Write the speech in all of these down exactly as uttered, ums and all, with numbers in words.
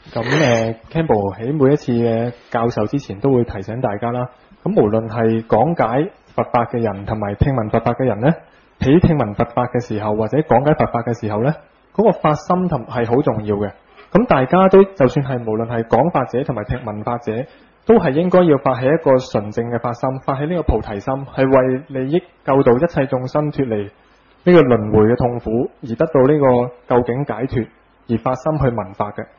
咁誒 Campbell 喺每一次嘅教授之前都會提醒大家啦。咁無論係講解佛法嘅人同埋聽聞佛法嘅人呢，喺聽聞佛法嘅時候或者講解佛法嘅時候呢，嗰、那個發心同係好重要嘅。咁大家都就算係無論係講法者同埋聽聞法者，都係應該要發起一個純正嘅發心，發起呢個菩提心，係為利益救度一切眾生脫離呢個輪迴嘅痛苦，而得到呢個究竟解脫，而發心去聞法嘅。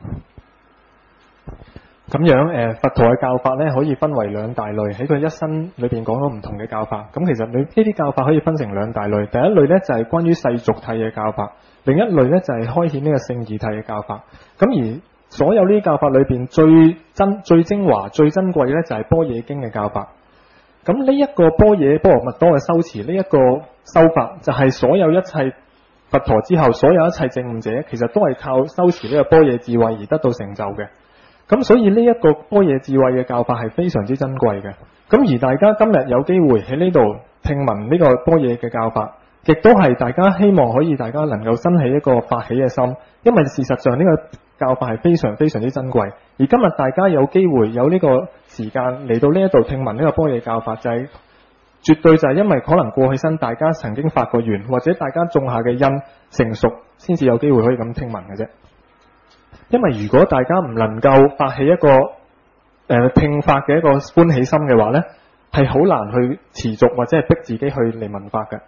咁樣誒、呃，佛陀嘅教法咧可以分為兩大類，喺佢一生裏邊講咗唔同嘅教法。咁其實你呢啲教法可以分成兩大類，第一類咧就係、是、關於世俗諦嘅教法，另一類咧就係、是、開顯呢個聖義諦嘅教法。咁而所有呢啲教法裏邊最真、最精華、最珍貴嘅咧就係般若經嘅教法。咁呢一個般若波羅蜜多嘅修持，呢、這、一個修法就係所有一切佛陀之後，所有一切證悟者其實都係靠修持呢個般若智慧而得到成就嘅。咁所以呢一個般若智慧嘅教法係非常之珍貴嘅。咁而大家今日有機會喺呢度聽聞呢個般若嘅教法，亦都係大家希望可以大家能夠生起一個發起嘅心，因為事實上呢個教法係非常非常之珍貴。而今日大家有機會有呢個時間嚟到呢一度聽聞呢個般若教法，就係、是、絕對就係因為可能過去生大家曾經發過願，或者大家種下嘅因成熟，先至有機會可以咁聽聞嘅啫。因為如果大家唔能夠發起一個誒、呃、聽法嘅一個歡喜心嘅話呢，係好難去持續或者係逼自己去嚟聞法嘅。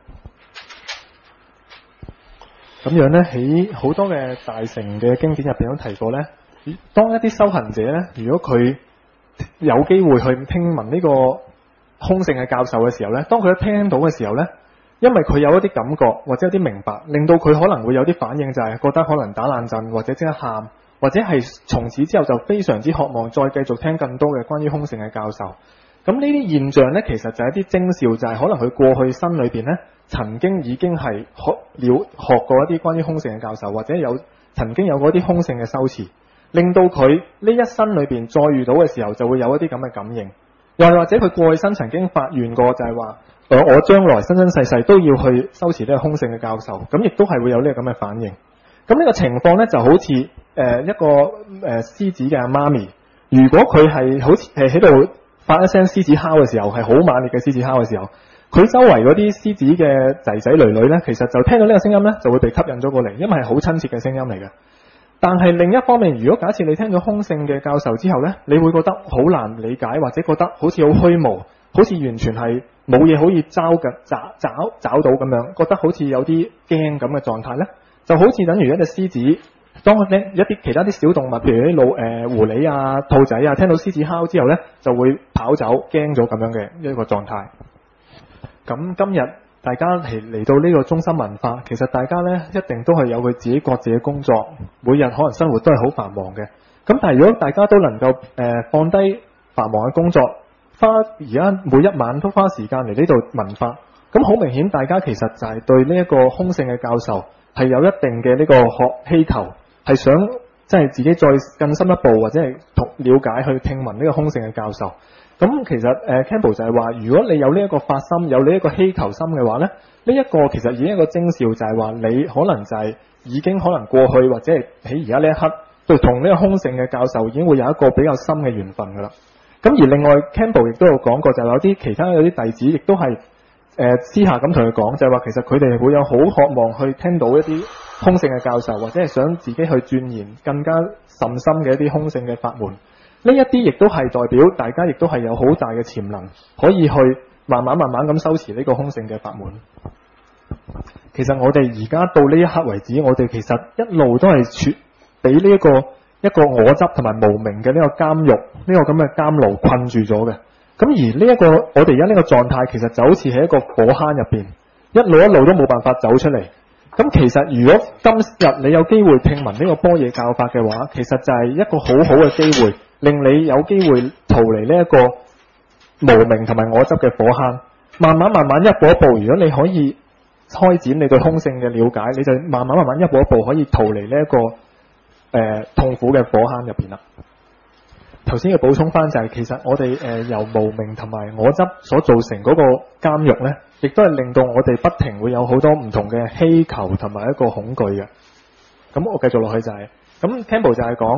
咁樣呢，喺好多嘅大乘嘅經典入邊都提過呢，當一啲修行者呢，如果佢有機會去聽聞呢個空性嘅教授嘅時候呢，當佢一聽到嘅時候呢，因為佢有一啲感覺或者有啲明白，令到佢可能會有啲反應，就係覺得可能打冷震或者即刻喊，或者係從此之後就非常之渴望再繼續聽更多嘅關於空性嘅教授。咁呢啲現象呢，其實就係一啲徵兆，就係、是、可能佢過去生裏邊呢，曾經已經係學了學過一啲關於空性嘅教授，或者有曾經有過一啲空性嘅修持，令到佢呢一生裏邊再遇到嘅時候就會有一啲咁嘅感應。又或者佢過去生曾經發願過，就係話我我將來生生世世都要去修持呢個空性嘅教授，咁亦都係會有呢個咁嘅反應。咁呢個情況呢，就好似誒、呃、一個誒、呃、獅子嘅阿媽咪，如果佢係好似係喺度發一聲獅子哮嘅時候，係好猛烈嘅獅子哮嘅時候，佢周圍嗰啲獅子嘅仔仔女女呢，其實就聽到呢個聲音呢，就會被吸引咗過嚟，因為係好親切嘅聲音嚟嘅。但係另一方面，如果假設你聽咗空性嘅教授之後呢，你會覺得好難理解，或者覺得好似好虛無，好似完全係冇嘢可以抓嘅找找找到咁樣，覺得好似有啲驚咁嘅狀態呢，就好似等於一隻獅子，當咧一啲其他啲小動物，譬如啲老誒狐狸啊、兔仔啊，聽到獅子哮之後呢，就會跑走，驚咗咁樣嘅一個狀態。咁今日大家嚟嚟到呢個中心文化，其實大家呢一定都係有佢自己各自嘅工作，每日可能生活都係好繁忙嘅。咁但係如果大家都能夠誒、呃、放低繁忙嘅工作，花而家每一晚都花時間嚟呢度聞法，咁好明顯大家其實就係對呢一個空性嘅教授係有一定嘅呢個學希求，係想即係、就是、自己再更深一步，或者係同了解去聽聞呢個空性嘅教授。咁其實誒、呃、Campbell 就係話，如果你有呢一個發心，有呢一個希求心嘅話咧，呢、這、一個其實已經一個徵兆，就係話你可能就係已經可能過去或者係喺而家呢一刻，對同呢個空性嘅教授已經會有一個比較深嘅緣分噶啦。咁而另外 Campbell 亦都有講過，就係有啲其他有啲弟子亦都係誒、呃、私下咁同佢講，就係、是、話其實佢哋會有好渴望去聽到一啲空性嘅教授，或者係想自己去鑽研更加甚深嘅一啲空性嘅法門。呢一啲亦都係代表大家亦都係有好大嘅潛能，可以去慢慢慢慢咁修持呢個空性嘅法門。其實我哋而家到呢一刻為止，我哋其實一路都係處俾呢一個一個我執同埋無明嘅呢個監獄，呢、這個咁嘅監牢困住咗嘅。咁而呢、這、一個我哋而家呢個狀態，其實就好似喺一個火坑入邊，一路一路都冇辦法走出嚟。咁其實如果今日你有機會聽聞呢個般若教法嘅話，其實就係一個好好嘅機會，令你有機會逃離呢一個無明同埋我執嘅火坑，慢慢慢慢一步一步，如果你可以開展你對空性嘅了解，你就慢慢慢慢一步一步可以逃離呢一個誒、呃、痛苦嘅火坑入邊啦。頭先嘅補充翻就係、是，其實我哋誒、呃、由無明同埋我執所造成嗰個監獄呢，亦都係令到我哋不停會有好多唔同嘅希求同埋一個恐懼嘅。咁我繼續落去就係、是，咁 Campbell 就係講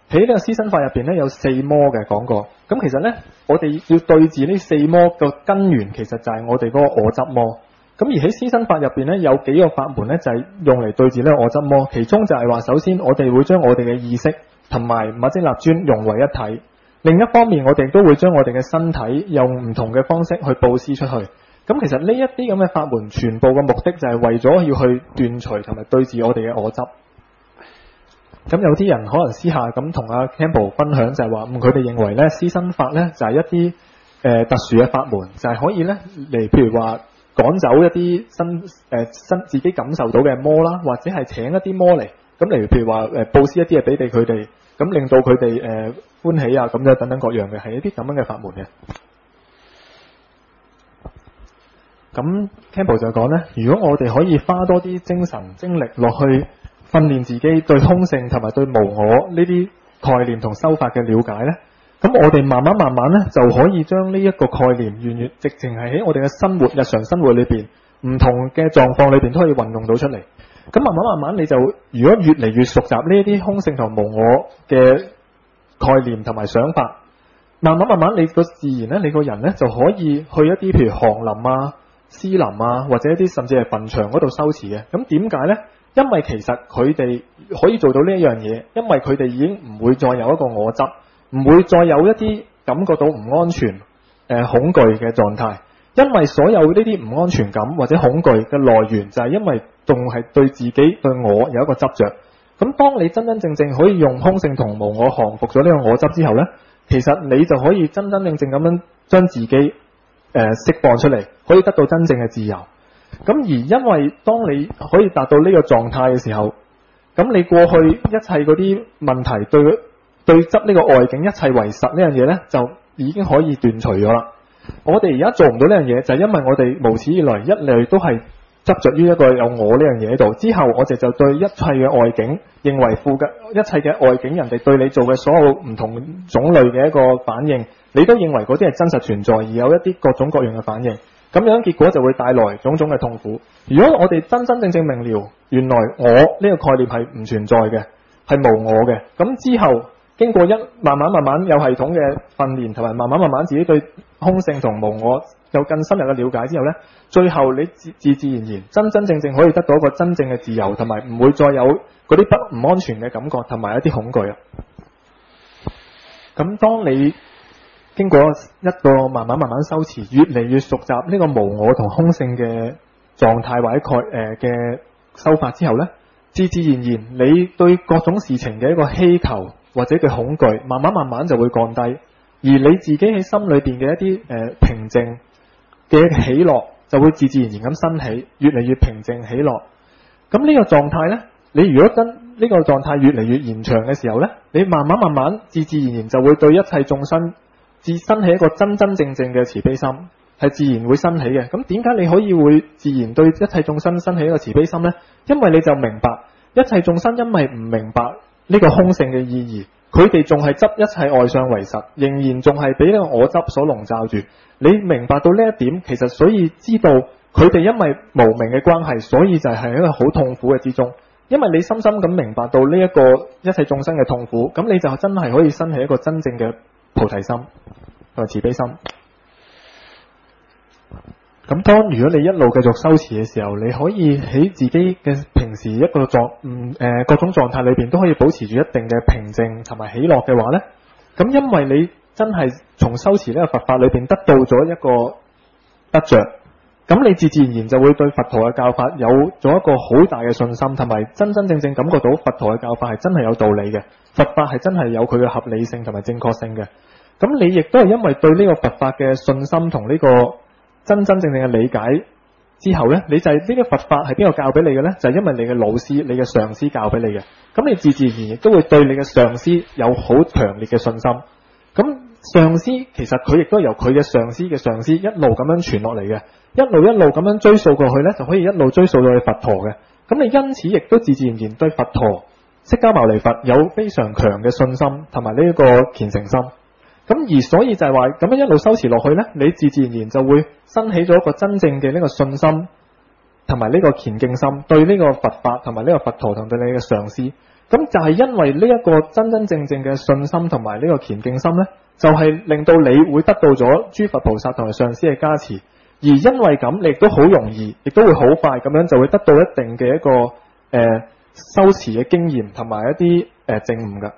喺呢個施身法入邊咧有四魔嘅講過。咁其實咧，我哋要對治呢四魔個根源，其實就係我哋嗰個我執魔。咁而喺施身法入邊咧，有幾個法門咧，就係用嚟對治呢個我執魔。其中就係話，首先我哋會將我哋嘅意識同埋密積立尊融為一體。另一方面，我哋都會將我哋嘅身體用唔同嘅方式去布施出去。咁其實呢一啲咁嘅法門，全部嘅目的就係為咗要去斷除同埋對治我哋嘅我執。咁有啲人可能私下咁同阿 Campbell 分享就係話，嗯，佢哋認為咧施身法咧就係一啲誒、呃、特殊嘅法門，就係、是、可以咧嚟譬如話趕走一啲身誒身自己感受到嘅魔啦，或者係請一啲魔嚟，咁例如譬如話誒布施一啲嘢俾你佢哋，咁令到佢哋誒歡喜啊，咁樣等等各樣嘅，係一啲咁樣嘅法門嘅。咁 Campbell 就講咧，如果我哋可以花多啲精神精力落去訓練自己對空性同埋對無我呢啲概念同修法嘅了解呢，咁我哋慢慢慢慢呢，就可以將呢一個概念完全直情係喺我哋嘅生活日常生活裏邊唔同嘅狀況裏邊都可以運用到出嚟。咁慢慢慢慢你就如果越嚟越熟習呢一啲空性同無我嘅概念同埋想法，慢慢慢慢你個自然呢，你個人呢，就可以去一啲譬如降林啊、施林啊，或者一啲甚至係墳場嗰度修持嘅。咁點解呢？因為其實佢哋可以做到呢一樣嘢，因為佢哋已經唔會再有一個我執，唔會再有一啲感覺到唔安全、誒、呃、恐懼嘅狀態。因為所有呢啲唔安全感或者恐懼嘅來源，就係因為仲係對自己對我有一個執着。咁當你真真正正可以用空性同無我降服咗呢個我執之後呢，其實你就可以真真正正咁樣將自己誒、呃、釋放出嚟，可以得到真正嘅自由。咁而因為當你可以達到呢個狀態嘅時候，咁你過去一切嗰啲問題對對執呢個外境一切為實呢樣嘢呢，就已經可以斷除咗啦。我哋而家做唔到呢樣嘢，就係因為我哋無始以來一嚟都係執着於一個有我呢樣嘢喺度。之後我哋就對一切嘅外境認為附嘅一切嘅外境，人哋對你做嘅所有唔同種類嘅一個反應，你都認為嗰啲係真實存在，而有一啲各種各樣嘅反應。咁樣結果就會帶來種種嘅痛苦。如果我哋真真正正明了，原來我呢個概念係唔存在嘅，係無我嘅。咁之後經過一慢慢慢慢有系統嘅訓練，同埋慢慢慢慢自己對空性同無我有更深入嘅了解之後呢，最後你自自自然然真真正正可以得到一個真正嘅自由，同埋唔會再有嗰啲不唔安全嘅感覺同埋一啲恐懼啊。咁當你經過一個慢慢慢慢修持，越嚟越熟習呢個無我同空性嘅狀態或者概誒嘅修法之後呢，自自然然你對各種事情嘅一個希求或者嘅恐懼，慢慢慢慢就會降低，而你自己喺心裏邊嘅一啲誒、呃、平靜嘅喜樂就會自自然然咁生起，越嚟越平靜喜樂。咁呢個狀態呢，你如果跟呢個狀態越嚟越延長嘅時候呢，你慢慢慢慢自自然然就會對一切眾生自生起一個真真正正嘅慈悲心，係自然會生起嘅。咁點解你可以會自然對一切眾生生起一個慈悲心呢？因為你就明白一切眾生因為唔明白呢個空性嘅意義，佢哋仲係執一切外相為實，仍然仲係俾呢個我執所籠罩住。你明白到呢一點，其實所以知道佢哋因為無明嘅關係，所以就係一個好痛苦嘅之中。因為你深深咁明白到呢一個一切眾生嘅痛苦，咁你就真係可以生起一個真正嘅菩提心同埋慈悲心。咁當如果你一路繼續修持嘅時候，你可以喺自己嘅平時一個狀嗯誒各種狀態裏邊都可以保持住一定嘅平靜同埋喜樂嘅話呢，咁因為你真係從修持呢個佛法裏邊得到咗一個得着，咁你自自然然就會對佛陀嘅教法有咗一個好大嘅信心，同埋真真正正感覺到佛陀嘅教法係真係有道理嘅，佛法係真係有佢嘅合理性同埋正確性嘅。咁你亦都係因為對呢個佛法嘅信心同呢個真真正正嘅理解之後呢，你就係呢個佛法係邊個教俾你嘅呢？就係因為你嘅老師、你嘅上司教俾你嘅。咁你自自然然亦都會對你嘅上司有好強烈嘅信心。咁上司其實佢亦都由佢嘅上司嘅上司一路咁樣傳落嚟嘅，一路一路咁樣追溯過去呢，就可以一路追溯到去佛陀嘅。咁你因此亦都自自然然對佛陀釋迦牟尼佛有非常強嘅信心同埋呢一個虔誠心。咁而所以就係話咁樣一路修持落去呢，你自自然然就會生起咗一個真正嘅呢個信心同埋呢個虔敬心，對呢個佛法同埋呢個佛陀同對你嘅上司。咁咁就係因為呢一個真真正正嘅信心同埋呢個虔敬心呢，就係、是、令到你會得到咗諸佛菩薩同埋上師嘅加持，而因為咁你亦都好容易，亦都會好快咁樣就會得到一定嘅一個誒、呃、修持嘅經驗同埋一啲誒證悟噶。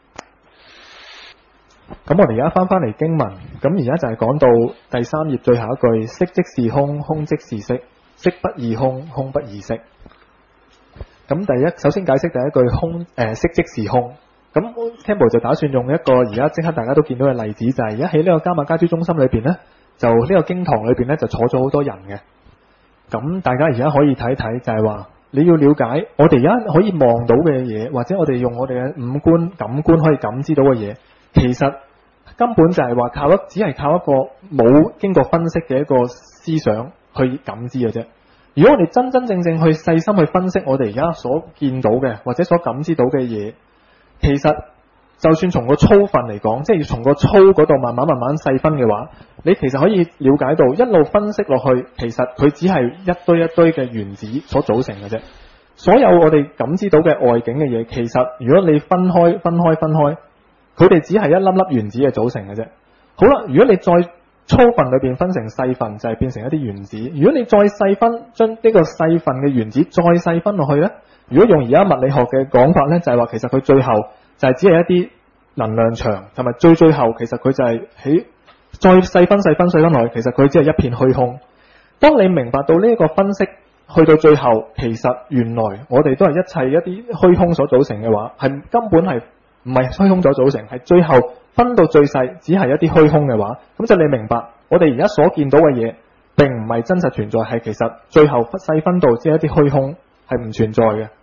咁我哋而家翻翻嚟經文，咁而家就係講到第三頁最後一句，色即是空，空即是色，色不異空，空不異色。咁第一，首先解釋第一句空誒、呃、色即是空。咁 Campbell 就打算用一個而家即刻大家都見到嘅例子，就係而家喺呢個迦瑪家諸中心裏邊呢，就呢個經堂裏邊呢，就坐咗好多人嘅。咁大家而家可以睇睇，就係話你要了解我哋而家可以望到嘅嘢，或者我哋用我哋嘅五官感官可以感知到嘅嘢，其實根本就係話靠一只係靠一個冇經過分析嘅一個思想去感知嘅啫。如果我哋真真正正去細心去分析我哋而家所見到嘅或者所感知到嘅嘢，其實就算從個粗分嚟講，即係要從個粗嗰度慢慢慢慢細分嘅話，你其實可以了解到一路分析落去，其實佢只係一堆一堆嘅原子所組成嘅啫。所有我哋感知到嘅外境嘅嘢，其實如果你分開分開分開，佢哋只係一粒粒原子嘅組成嘅啫。好啦，如果你再粗分裏邊分成細分，就係變成一啲原子。如果你再細分，將呢個細分嘅原子再細分落去呢，如果用而家物理學嘅講法呢，就係話其實佢最後就係只係一啲能量場，同埋最最後其實佢就係喺再細分細分細分落去，其實佢只係一片虛空。當你明白到呢一個分析去到最後，其實原來我哋都係一切一啲虛空所組成嘅話，係根本係唔係虛空所組成，係最後分到最細，只係一啲虛空嘅話，咁就你明白，我哋而家所見到嘅嘢，並唔係真實存在，係其實最後細分到只係一啲虛空，係唔存在嘅。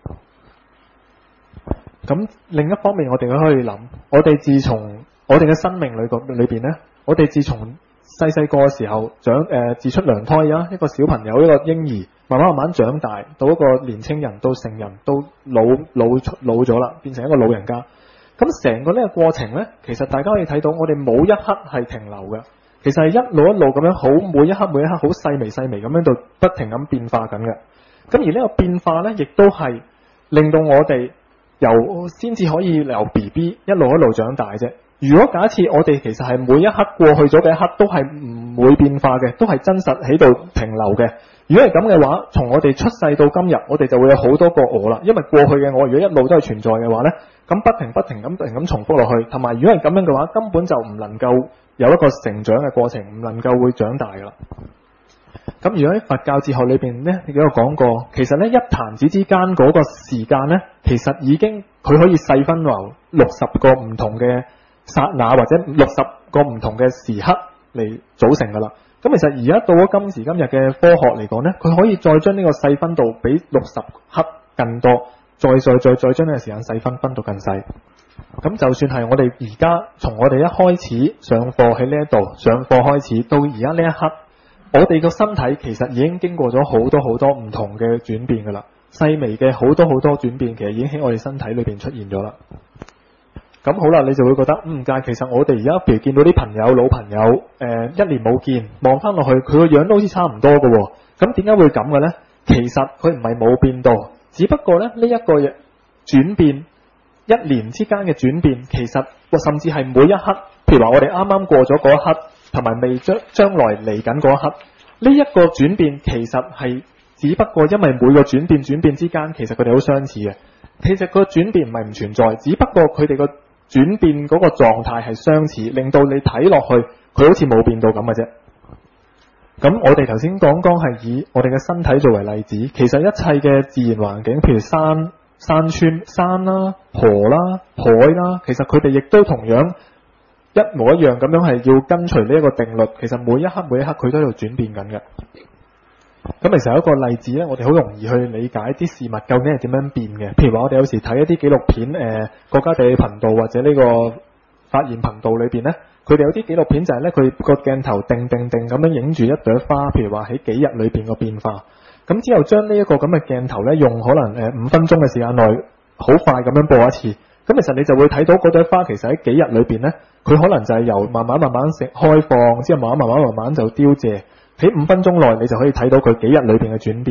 咁另一方面，我哋都可以諗，我哋自從我哋嘅生命裏個裏邊呢，我哋自從細細個嘅時候長誒、呃、自出娘胎啊，一個小朋友一個嬰兒，慢慢慢慢長大到一個年青人，到成人，到老老老咗啦，變成一個老人家。咁成個呢個過程呢，其實大家可以睇到，我哋冇一刻係停留嘅，其實係一路一路咁樣好，每一刻每一刻好細微細微咁樣度不停咁變化緊嘅。咁而呢個變化呢，亦都係令到我哋由先至可以由 B B 一路一路長大啫。如果假設我哋其實係每一刻過去咗嘅一刻都係唔會變化嘅，都係真實喺度停留嘅。如果係咁嘅話，從我哋出世到今日，我哋就會有好多個我啦。因為過去嘅我如果一路都係存在嘅話呢，咁不停不停咁不停咁重複落去，同埋如果係咁樣嘅話，根本就唔能夠有一個成長嘅過程，唔能夠會長大噶啦。咁如果喺佛教哲學裏邊呢，亦都有講過，其實呢一彈指之間嗰個時間呢，其實已經佢可以細分為六十個唔同嘅剎那或者六十個唔同嘅時刻嚟組成噶啦。咁其實而家到咗今時今日嘅科學嚟講呢，佢可以再將呢個細分度比六十克更多，再再再再將呢個時間細分分到更細。咁就算係我哋而家從我哋一開始上課喺呢一度上課開始到而家呢一刻，我哋個身體其實已經經過咗好多好多唔同嘅轉變噶啦，細微嘅好多好多轉變，其實已經喺我哋身體裏邊出現咗啦。咁好啦，你就會覺得嗯，但係其實我哋而家譬如見到啲朋友老朋友，誒、呃、一年冇見，望翻落去佢個樣都好似差唔多嘅喎。咁點解會咁嘅呢？其實佢唔係冇變到，只不過咧呢一、這個轉變，一年之間嘅轉變，其實甚至係每一刻，譬如話我哋啱啱過咗嗰一刻，同埋未將將來嚟緊嗰一刻，呢、這、一個轉變其實係只不過因為每個轉變轉變之間，其實佢哋好相似嘅。其實個轉變唔係唔存在，只不過佢哋個轉變嗰個狀態係相似，令到你睇落去佢好似冇變到咁嘅啫。咁我哋頭先講講係以我哋嘅身體作為例子，其實一切嘅自然環境，譬如山、山川、山啦、河啦、海啦，其實佢哋亦都同樣一模一樣咁樣係要跟隨呢一個定律。其實每一刻每一刻佢都喺度轉變緊嘅。咁其實有一個例子咧，我哋好容易去理解啲事物究竟係點樣變嘅。譬如話我哋有時睇一啲紀錄片，誒、呃、國家地理頻道或者呢個發現頻道裏邊咧，佢哋有啲紀錄片就係咧，佢個鏡頭定定定咁樣影住一朵花，譬如話喺幾日裏邊個變化。咁之後將呢一個咁嘅鏡頭咧，用可能誒五分鐘嘅時間內，好快咁樣播一次。咁其實你就會睇到嗰朵花其實喺幾日裏邊咧，佢可能就係由慢慢慢慢成開放，之後慢慢慢慢慢慢就凋謝。喺五分鐘內你就可以睇到佢幾日裏邊嘅轉變。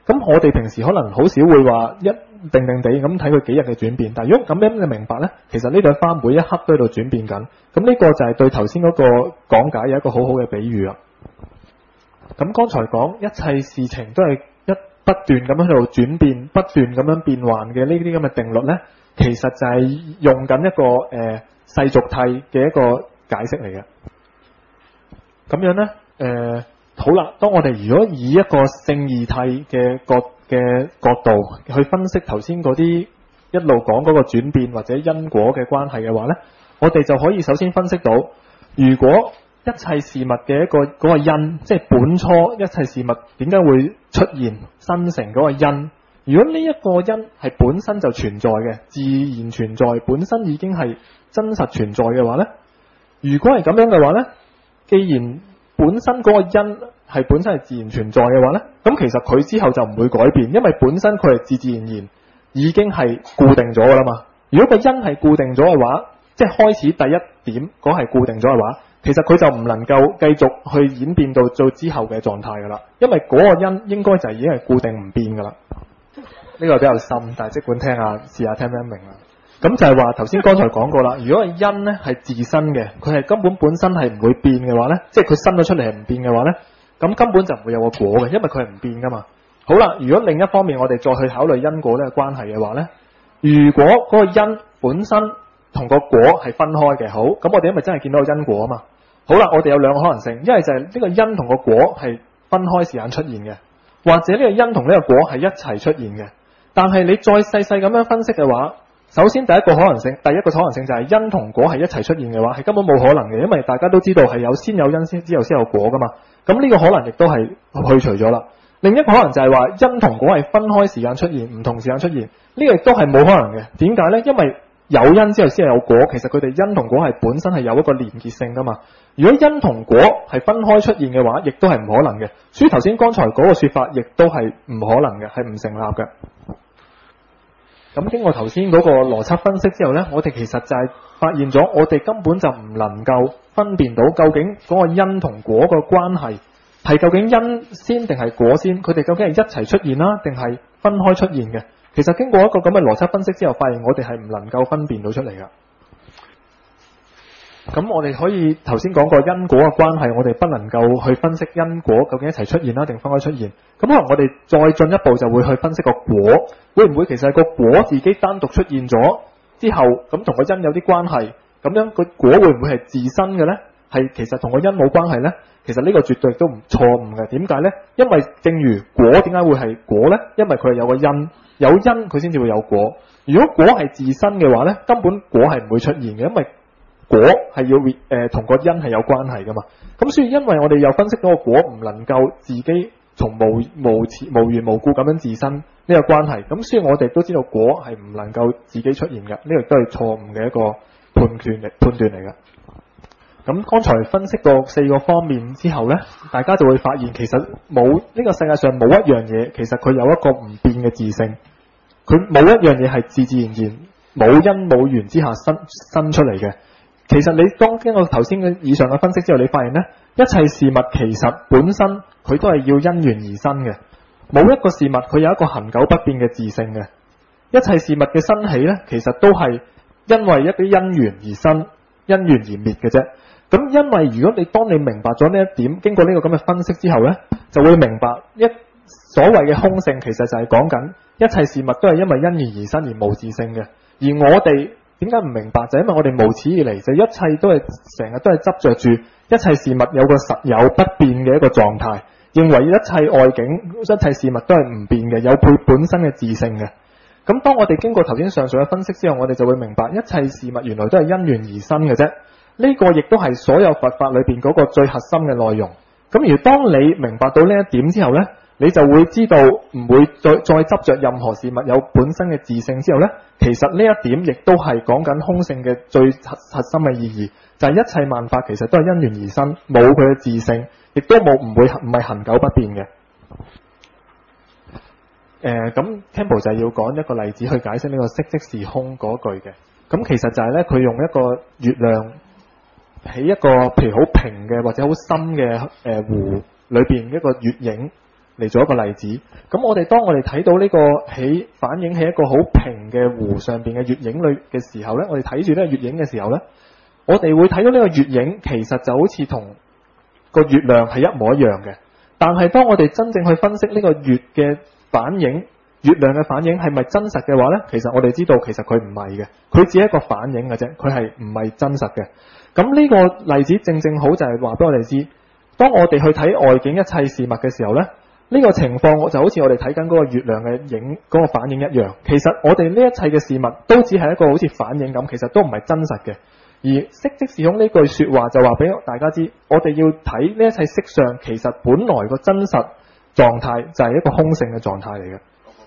咁我哋平時可能好少會話一定定地咁睇佢幾日嘅轉變，但係如果咁樣你明白呢，其實呢朵花每一刻都喺度轉變緊。咁呢個就係對頭先嗰個講解有一個好好嘅比喻啦。咁剛才講一切事情都係一不斷咁喺度轉變，不斷咁樣變幻嘅呢啲咁嘅定律呢，其實就係用緊一個誒、呃、世俗諦嘅一個解釋嚟嘅。咁樣呢，誒、呃、好啦，當我哋如果以一個聖義諦嘅角嘅角度去分析頭先嗰啲一路講嗰個轉變或者因果嘅關係嘅話呢，我哋就可以首先分析到，如果一切事物嘅一個嗰、嗰個因，即係本初一切事物點解會出現生成嗰個因，如果呢一個因係本身就存在嘅，自然存在，本身已經係真實存在嘅話呢，如果係咁樣嘅話呢，既然本身嗰個因係本身係自然存在嘅話呢，咁其實佢之後就唔會改變，因為本身佢係自自然然已經係固定咗噶啦嘛。如果個因係固定咗嘅話，即係開始第一點嗰係固定咗嘅話，其實佢就唔能夠繼續去演變到做之後嘅狀態噶啦，因為嗰個因應該就已經係固定唔變噶啦。呢個比較深，但係即管聽下，試下聽唔聽明啦。咁就係話頭先剛才講過啦，如果係因呢係自身嘅，佢係根本本身係唔會變嘅話呢，即係佢生咗出嚟係唔變嘅話呢，咁根本就唔會有個果嘅，因為佢係唔變噶嘛。好啦，如果另一方面我哋再去考慮因果呢個關係嘅話呢，如果嗰個因本身同個果係分開嘅，好，咁我哋因為真係見到個因果啊嘛。好啦，我哋有兩個可能性，一係就係呢個因同個果係分開時間出現嘅，或者呢個因同呢個果係一齊出現嘅。但係你再細細咁樣分析嘅話，首先第一個可能性，第一個可能性就係因同果係一齊出現嘅話，係根本冇可能嘅，因為大家都知道係有先有因先之後先有果噶嘛。咁呢個可能亦都係去除咗啦。另一個可能就係話因同果係分開時間出現，唔同時間出現，呢個亦都係冇可能嘅。點解呢？因為有因之後先係有果，其實佢哋因同果係本身係有一個連結性噶嘛。如果因同果係分開出現嘅話，亦都係唔可能嘅。所以頭先剛才嗰個說法亦都係唔可能嘅，係唔成立嘅。咁經過頭先嗰個邏輯分析之後呢，我哋其實就係發現咗，我哋根本就唔能夠分辨到究竟嗰個因同果個關係係究竟因先定係果先，佢哋究竟係一齊出現啦，定係分開出現嘅？其實經過一個咁嘅邏輯分析之後，發現我哋係唔能夠分辨到出嚟噶。咁我哋可以頭先講過因果嘅關係，我哋不能夠去分析因果究竟一齊出現啦，定分開出現。咁可能我哋再進一步就會去分析個果，會唔會其實係個果自己單獨出現咗之後，咁同個因有啲關係？咁樣個果會唔會係自身嘅呢？係其實同個因冇關係呢？其實呢個絕對都唔錯誤嘅。點解呢？因為正如果點解會係果呢？因為佢係有個因，有因佢先至會有果。如果果係自身嘅話呢，根本果係唔會出現嘅，因為果係要誒同個因係有關係噶嘛。咁所以因為我哋又分析到個果唔能夠自己從無無無緣無故咁樣自身呢個關係，咁所以我哋都知道果係唔能夠自己出現嘅，呢個都係錯誤嘅一個判斷嚟判斷嚟嘅。咁剛才分析過四個方面之後呢，大家就會發現其實冇呢個世界上冇一樣嘢，其實佢有一個唔變嘅自性，佢冇一樣嘢係自自然然冇因冇緣之下生生出嚟嘅。其實你當經過頭先嘅以上嘅分析之後，你發現呢，一切事物其實本身佢都係要因緣而生嘅，冇一個事物佢有一個恆久不變嘅自性嘅。一切事物嘅生起呢，其實都係因為一啲因緣而生，因緣而滅嘅啫。咁因為如果你當你明白咗呢一點，經過呢個咁嘅分析之後呢，就會明白一所謂嘅空性其實就係講緊一切事物都係因為因緣而生而無自性嘅。而我哋點解唔明白？就係因為我哋無始以嚟就一切都係成日都係執着住一切事物有個實有不變嘅一個狀態，認為一切外境一切事物都係唔變嘅，有佢本身嘅自性嘅。咁當我哋經過頭先上述嘅分析之後，我哋就會明白一切事物原來都係因緣而生嘅啫。呢個亦都係所有佛法裏邊嗰個最核心嘅內容。咁而當你明白到呢一點之後呢，你就會知道唔會再再執着任何事物有本身嘅自性之後呢，其實呢一點亦都係講緊空性嘅最核核心嘅意義，就係、是、一切萬法其實都係因緣而生，冇佢嘅自性，亦都冇唔會唔係恆久不變嘅。誒咁 Campbell 就係要講一個例子去解釋呢個色即是空嗰句嘅。咁其實就係呢，佢用一個月亮喺一個譬如好平嘅或者好深嘅誒、呃、湖裏邊一個月影， 嚟做一個例子。咁我哋當我哋睇到呢個喺反映喺一個好平嘅湖上邊嘅月影裏嘅時候呢，我哋睇住呢個月影嘅時候呢，我哋會睇到呢個月影其實就好似同個月亮係一模一樣嘅。但係當我哋真正去分析呢個月嘅反映，月亮嘅反映係咪真實嘅話呢，其實我哋知道其實佢唔係嘅，佢只係一個反映嘅啫，佢係唔係真實嘅。咁呢個例子正正好就係話俾我哋知，當我哋去睇外境一切事物嘅時候呢，呢個情況就好似我哋睇緊嗰個月亮嘅影嗰個反應一樣。其實我哋呢一切嘅事物都只係一個好似反應咁，其實都唔係真實嘅。而色即是空呢句說話就話俾大家知，我哋要睇呢一切色相，其實本來個真實狀態就係一個空性嘅狀態嚟嘅。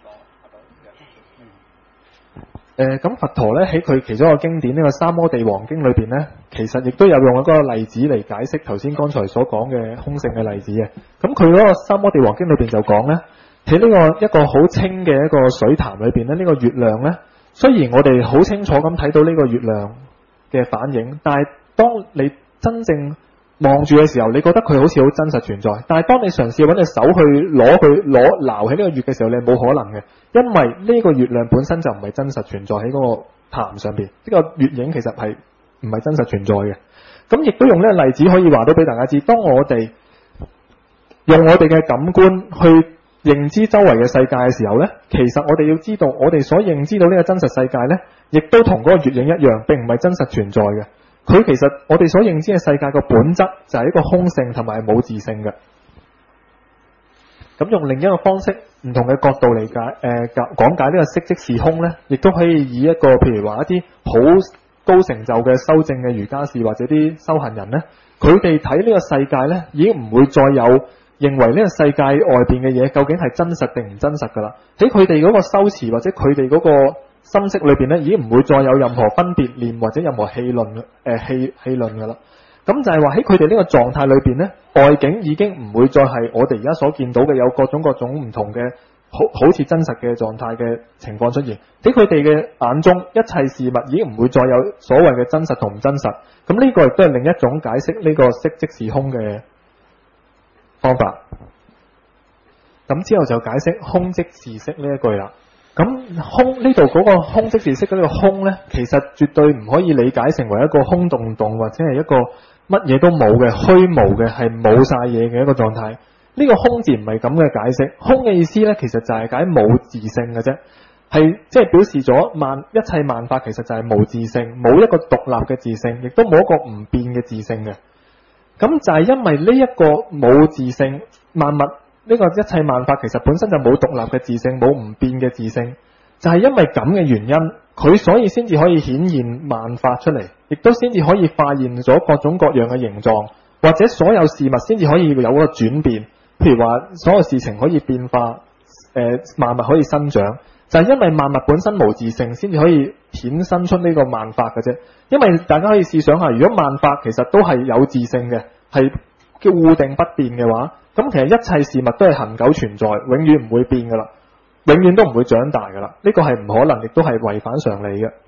誒，咁、呃、佛陀咧喺佢其中一個經典呢、這個三摩地王經裏邊咧，其實亦都有用一個例子嚟解釋頭先剛才所講嘅空性嘅例子嘅。咁佢嗰個三摩地王經裏邊就講咧，喺呢個一個好清嘅一個水潭裏邊咧，呢、這個月亮咧，雖然我哋好清楚咁睇到呢個月亮嘅反應，但係當你真正望住嘅時候，你覺得佢好似好真實存在。但係當你嘗試揾隻手去攞佢攞撈喺呢個月嘅時候，你係冇可能嘅，因為呢個月亮本身就唔係真實存在喺嗰個潭上邊，呢、這個月影其實係唔係真實存在嘅。咁亦都用呢個例子可以話到俾大家知，當我哋用我哋嘅感官去認知周圍嘅世界嘅時候呢，其實我哋要知道，我哋所認知到呢個真實世界呢，亦都同嗰個月影一樣，並唔係真實存在嘅。佢其實我哋所認知嘅世界個本質就係一個空性同埋冇自性嘅。咁用另一個方式，唔同嘅角度嚟解誒、呃、講解呢個色即是空呢，亦都可以以一個譬如話一啲好高成就嘅修證嘅瑜伽士或者啲修行人呢，佢哋睇呢個世界呢，已經唔會再有認為呢個世界外邊嘅嘢究竟係真實定唔真實噶啦。喺佢哋嗰個修持或者佢哋嗰個心識裏邊咧，已經唔會再有任何分別念或者任何戲論誒戲戲論噶啦。咁就係話喺佢哋呢個狀態裏邊咧，外境已經唔會再係我哋而家所見到嘅有各種各種唔同嘅好好似真實嘅狀態嘅情況出現。喺佢哋嘅眼中，一切事物已經唔會再有所謂嘅真實同唔真實。咁呢個亦都係另一種解釋呢個色即是空嘅方法。咁之後就解釋空即是色呢一句啦。咁空呢度嗰個空即是色呢個空呢，其實絕對唔可以理解成為一個空洞洞或者係一個乜嘢都冇嘅虛無嘅係冇晒嘢嘅一個狀態。呢個空字唔係咁嘅解釋，空嘅意思呢，其實就係解冇自性嘅啫，係即係表示咗萬一切萬法其實就係冇自性，冇一個獨立嘅自性，亦都冇一個唔變嘅自性嘅。咁就係因為呢一個冇自性，萬物呢個一切萬法其實本身就冇獨立嘅自性，冇唔變嘅自性，就係因為咁嘅原因，佢所以先至可以顯現萬法出嚟，亦都先至可以化現咗各種各樣嘅形狀，或者所有事物先至可以有一個轉變。譬如話所有事情可以變化，誒、呃、萬物可以生長，就係因為萬物本身無自性，先至可以衍生出呢個萬法嘅啫。因為大家可以試想下，如果萬法其實都係有自性嘅，係叫固定不變嘅話，咁其實一切事物都係恆久存在，永遠唔會變噶啦，永遠都唔會長大噶啦。呢個係唔可能，亦都係違反常理嘅。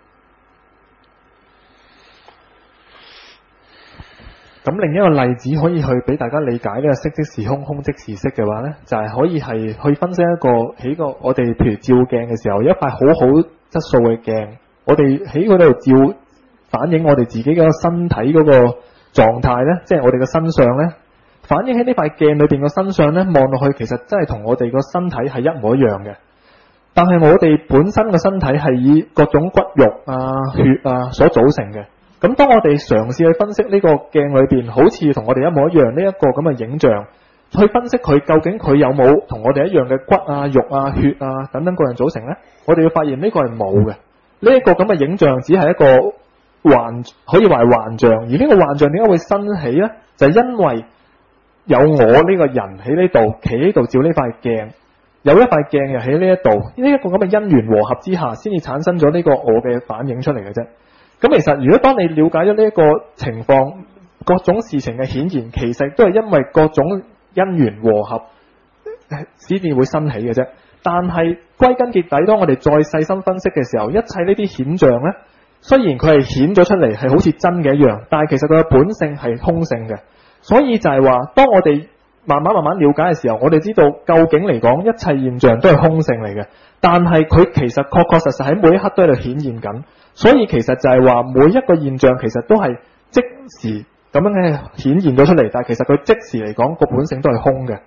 咁另一個例子可以去俾大家理解呢個色即是空，空即是色嘅話呢，就係、是、可以係去分析一個喺個我哋譬如照鏡嘅時候，一塊好好質素嘅鏡，我哋喺嗰度照反映我哋自己嗰個身體嗰個狀態呢，即係我哋嘅身相呢，反映喺呢塊鏡裏邊個身相呢，望落去其實真係同我哋個身體係一模一樣嘅。但係我哋本身個身體係以各種骨肉啊、血啊所組成嘅。咁當我哋嘗試去分析呢個鏡裏邊好似同我哋一模一樣呢一個咁嘅影像，去分析佢究竟佢有冇同我哋一樣嘅骨啊、肉啊、血啊等等各樣組成呢？我哋要發現呢個係冇嘅。呢、這、一個咁嘅影像只係一個幻，可以話係幻象。而呢個幻象點解會生起呢？就係、是、因為有我呢個人喺呢度，企喺度照呢塊鏡，有一塊鏡又喺呢一度，呢、這、一個咁嘅因緣和合之下，先至產生咗呢個我嘅反應出嚟嘅啫。咁其實如果當你了解咗呢一個情況，各種事情嘅顯現，其實都係因為各種因緣和合先至會生起嘅啫。但係歸根結底，當我哋再細心分析嘅時候，一切呢啲顯象呢，雖然佢係顯咗出嚟係好似真嘅一樣，但係其實佢嘅本性係空性嘅。所以就係話，當我哋慢慢慢慢了解嘅時候，我哋知道究竟嚟講一切現象都係空性嚟嘅，但係佢其實確確實實喺每一刻都喺度顯現緊，所以其實就係話每一個現象其實都係即時咁樣嘅顯現咗出嚟，但係其實佢即時嚟講個本性都係空嘅。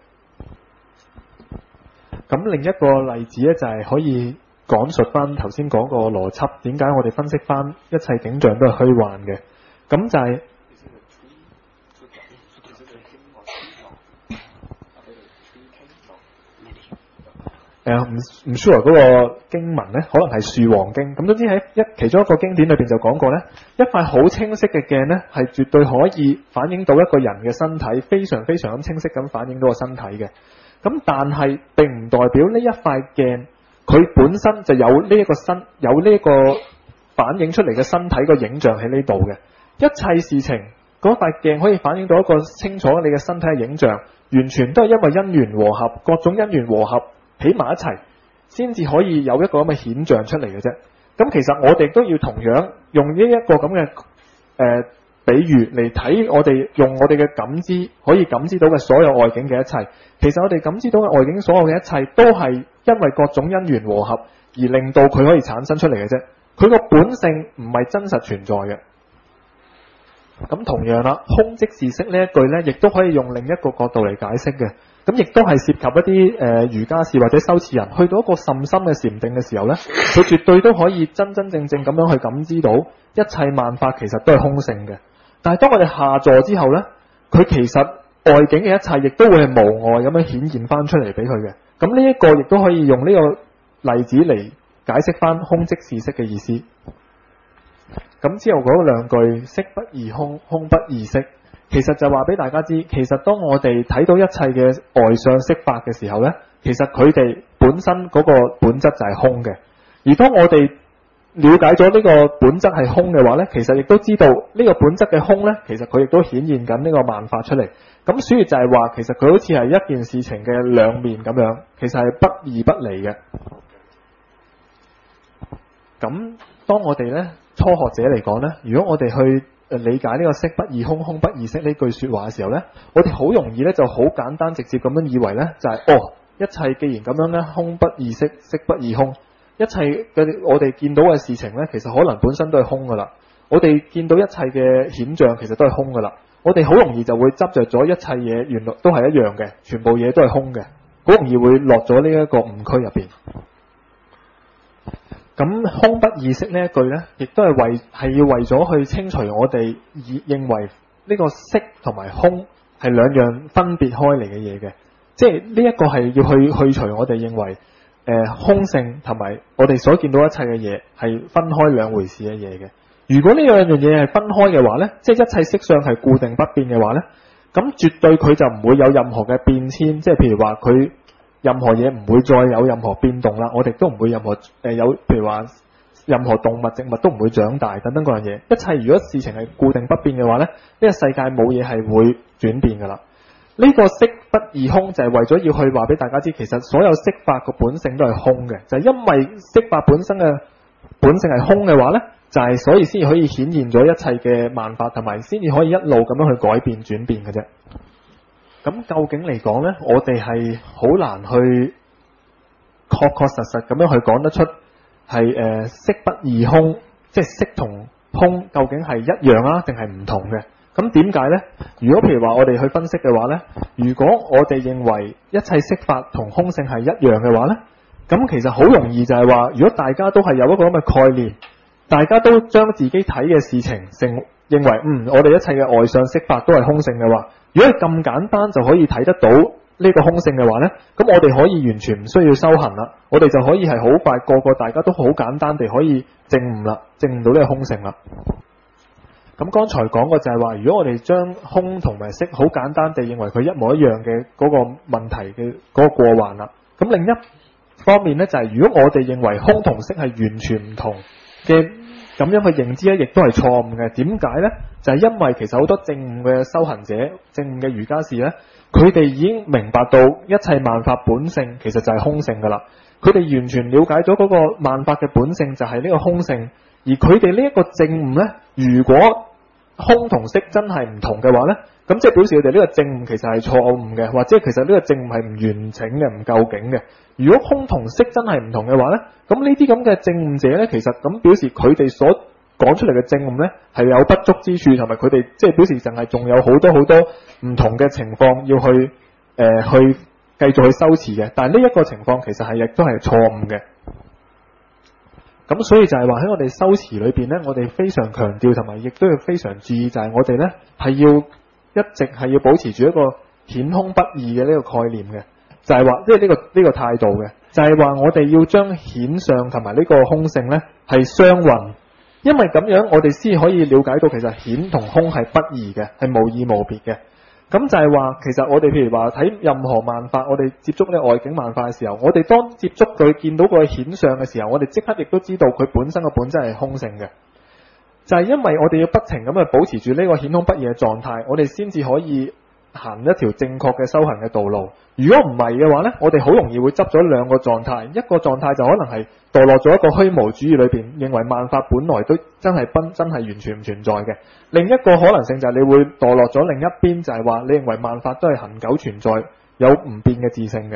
咁另一個例子咧就係可以講述翻頭先講個邏輯，點解我哋分析翻一切景象都係虛幻嘅？咁就係、是。誒唔唔 sure 嗰個經文咧，可能係樹王經。咁總之喺一其中一個經典裏邊就講過咧，一塊好清晰嘅鏡咧，係絕對可以反映到一個人嘅身體，非常非常咁清晰咁反映到個身體嘅。咁但係並唔代表呢一塊鏡佢本身就有呢一個身有呢一個反映出嚟嘅身體個影像喺呢度嘅。一切事情嗰塊鏡可以反映到一個清楚你嘅身體嘅影像，完全都係因為因緣和合，各種因緣和合起埋一齊，先至可以有一個咁嘅顯象出嚟嘅啫。咁其實我哋都要同樣用呢一個咁嘅誒比喻嚟睇，我哋用我哋嘅感知可以感知到嘅所有外境嘅一切，其實我哋感知到嘅外境所有嘅一切，都係因為各種因緣和合而令到佢可以產生出嚟嘅啫。佢個本性唔係真實存在嘅。咁同樣啦，空即是色呢一句呢，亦都可以用另一個角度嚟解釋嘅。咁亦都係涉及一啲誒、呃、瑜伽士或者修持人去到一個甚深嘅禪定嘅時候呢，佢絕對都可以真真正正咁樣去感知到一切萬法其實都係空性嘅。但係當我哋下座之後呢，佢其實外境嘅一切亦都會係無礙咁樣顯現翻出嚟俾佢嘅。咁呢一個亦都可以用呢個例子嚟解釋翻空即是色嘅意思。咁之後嗰兩句色不異空，空不異色，其實就話俾大家知，其實當我哋睇到一切嘅外相色法嘅時候呢，其實佢哋本身嗰個本質就係空嘅。而當我哋了解咗呢個本質係空嘅話呢，其實亦都知道呢個本質嘅空呢，其實佢亦都顯現緊呢個萬法出嚟。咁所以就係話，其實佢好似係一件事情嘅兩面咁樣，其實係不二不離嘅。咁當我哋呢初學者嚟講呢，如果我哋去理解呢個色不異空，空不異色呢句說話嘅時候呢，我哋好容易呢就好簡單直接咁樣以為呢，就係、是、哦，一切既然咁樣呢，空不異色，色不異空，一切嘅我哋見到嘅事情呢，其實可能本身都係空噶啦。我哋見到一切嘅顯象其實都係空噶啦。我哋好容易就會執着咗一切嘢原來都係一樣嘅，全部嘢都係空嘅，好容易會落咗呢一個誤區入邊。咁空不異色呢一句呢，亦都係為係要為咗去清除我哋以認為呢個色同埋空係兩樣分別開嚟嘅嘢嘅，即係呢一個係要去去除我哋認為誒、呃、空性同埋我哋所見到一切嘅嘢係分開兩回事嘅嘢嘅。如果呢兩樣嘢係分開嘅話呢，即係一切色相係固定不變嘅話呢，咁絕對佢就唔會有任何嘅變遷，即係譬如話佢任何嘢唔會再有任何變動啦，我哋都唔會任何誒、呃、有譬如話任何動物植物都唔會長大等等嗰樣嘢。一切如果事情係固定不變嘅話呢，呢、呢個世界冇嘢係會轉變噶啦。呢、呢個色不異空就係為咗要去話俾大家知，其實所有色法個本性都係空嘅，就係、是、因為色法本身嘅本性係空嘅話呢，就係、是、所以先至可以顯現咗一切嘅萬法，同埋先至可以一路咁樣去改變轉變嘅啫。咁究竟嚟講呢，我哋係好難去確確實實咁樣去講得出係誒、呃、色不異空，即係色同空究竟係一樣啊，定係唔同嘅？咁點解呢？如果譬如話我哋去分析嘅話呢，如果我哋認為一切色法同空性係一樣嘅話呢，咁其實好容易就係話，如果大家都係有一個咁嘅概念，大家都將自己睇嘅事情成認為嗯，我哋一切嘅外相色法都係空性嘅話，如果係咁簡單就可以睇得到呢個空性嘅話呢，咁我哋可以完全唔需要修行啦，我哋就可以係好快個個大家都好簡單地可以證悟啦，證悟到呢個空性啦。咁剛才講過就係話，如果我哋將空同埋色好簡單地認為佢一模一樣嘅嗰個問題嘅嗰個過患啦，咁另一方面呢，就係、是、如果我哋認為空同色係完全唔同嘅咁樣去認知咧，亦都係錯誤嘅。點解呢？就係、是、因為其實好多證悟嘅修行者、證悟嘅瑜伽士呢，佢哋已經明白到一切萬法本性其實就係空性噶啦。佢哋完全了解咗嗰個萬法嘅本性就係呢個空性，而佢哋呢一個證悟呢，如果空同色真係唔同嘅話呢， 咁即係表示佢哋呢個證悟其實係錯誤嘅，或者其實呢個證悟係唔完整嘅、唔夠勁嘅。如果空同色真係唔同嘅話咧，咁呢啲咁嘅證悟者咧，其實咁表示佢哋所講出嚟嘅證悟咧係有不足之處，同埋佢哋即係表示淨係仲有好多好多唔同嘅情況要去誒、呃、去繼續去修持嘅。但係呢一個情況其實係亦都係錯誤嘅。咁所以就係話喺我哋修持裏邊咧，我哋非常強調同埋亦都要非常注意，就係我哋咧係要一直係要保持住一個顯空不二嘅呢個概念嘅，就係話即係呢個呢、呢個態度嘅，就係、是、話我哋要將顯相同埋呢個空性咧係相混，因為咁樣我哋先可以了解到其實顯同空係不二嘅，係無二無別嘅。咁就係話，其實我哋譬如話睇任何萬法，我哋接觸呢外境萬法嘅時候，我哋當接觸佢見到個顯相嘅時候，我哋即刻亦都知道佢本身嘅本質係空性嘅。就係因為我哋要不停咁去保持住呢個顯空不二嘅狀態，我哋先至可以行一條正確嘅修行嘅道路。如果唔係嘅話呢，我哋好容易會執咗兩個狀態，一個狀態就可能係墮落咗一個虛無主義裏邊，認為萬法本來都真係真真係完全唔存在嘅。另一個可能性就係你會墮落咗另一邊，就係話你認為萬法都係恆久存在，有唔變嘅自性嘅。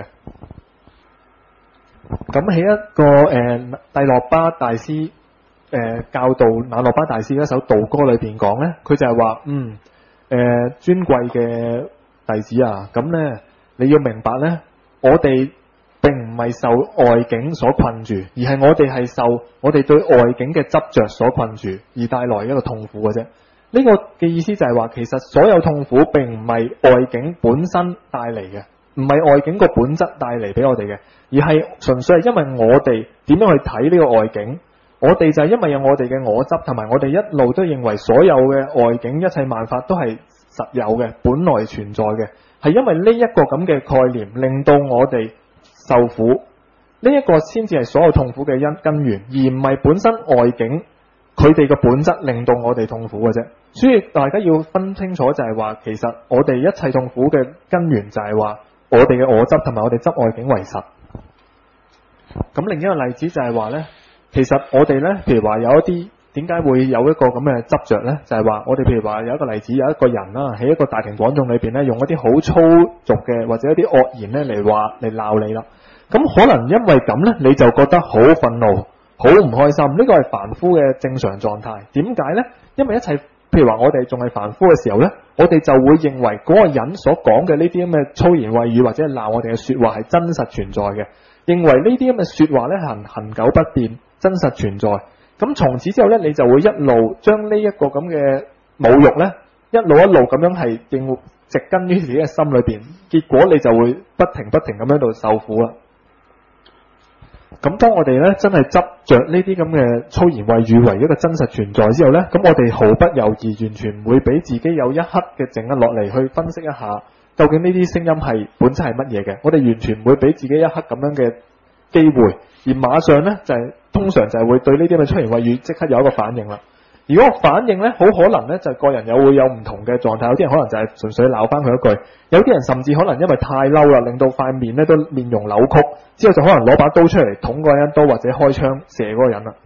咁喺一個誒、呃、帝洛巴大師誒、呃、教導那洛巴大師一首道歌裏邊講呢，佢就係話嗯誒、呃、尊貴嘅弟子啊，咁呢你要明白呢，我哋並唔係受外境所困住，而係我哋係受我哋對外境嘅執着所困住，而帶來一個痛苦嘅啫。呢、這個嘅意思就係話，其實所有痛苦並唔係外境本身帶嚟嘅，唔係外境個本質帶嚟俾我哋嘅，而係純粹係因為我哋點樣去睇呢個外境。我哋就係因為有我哋嘅我執，同埋我哋一路都認為所有嘅外境一切萬法都係實有嘅，本來存在嘅，係因為呢一個咁嘅概念令到我哋受苦，呢、這、一個先至係所有痛苦嘅因根源，而唔係本身外境佢哋嘅本質令到我哋痛苦嘅啫。所以大家要分清楚，就係話其實我哋一切痛苦嘅根源就係話我哋嘅我執同埋我哋執外境為實。咁另一個例子就係話呢，其實我哋呢，譬如話有一啲點解會有一個咁嘅執着呢？就係話我哋譬如話有一個例子，有一個人啦喺一個大庭廣眾裏邊呢，用一啲好粗俗嘅或者一啲惡言呢嚟話嚟鬧你啦。咁可能因為咁呢，你就覺得好憤怒、好唔開心。呢個係凡夫嘅正常狀態。點解呢？因為一切譬如話我哋仲係凡夫嘅時候呢，我哋就會認為嗰個人所講嘅呢啲咁嘅粗言穢語或者係鬧我哋嘅說話係真實存在嘅，認為呢啲咁嘅說話呢係恆久不變、真實存在。咁從此之後呢，你就會一路將呢一個咁嘅侮辱呢，一路一路咁樣係認植根於自己嘅心裏邊，結果你就會不停不停咁喺度受苦啦。咁當我哋呢真係執着呢啲咁嘅粗言穢語為一個真實存在之後呢，咁我哋毫不猶豫，完全唔會俾自己有一刻嘅靜一落嚟去分析一下，究竟呢啲聲音係本質係乜嘢嘅。我哋完全唔會俾自己一刻咁樣嘅機會，而馬上呢，就係、是、通常就係會對呢啲咁嘅粗言穢語即刻有一個反應啦。如果反應呢，好可能呢，就個人又會有唔同嘅狀態。有啲人可能就係純粹鬧翻佢一句，有啲人甚至可能因為太嬲啦，令到塊面呢都面容扭曲，之後就可能攞把刀出嚟捅嗰個人一刀，或者開槍射嗰個人啦。